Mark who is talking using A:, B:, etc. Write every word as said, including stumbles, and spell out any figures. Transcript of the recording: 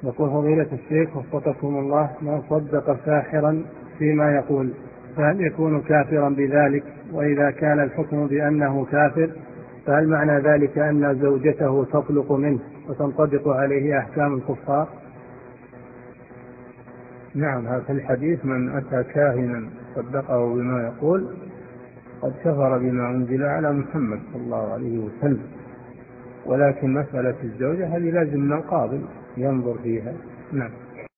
A: يقول فضيلة الشيخ وفقكم الله، من صدق ساحرا فيما يقول فهل يكون كافرا بذلك؟ وإذا كان الحكم بأنه كافر فهل معنى ذلك أن زوجته تطلق منه وتنطبق عليه أحكام الكفار؟
B: نعم، هذا الحديث من أتى كاهنا صدقه بما يقول قد كفر بما أنزل على محمد صلى الله عليه وسلم. ولكن مسألة الزوجة هذه لازم من القاضي ينظر فيها. نعم.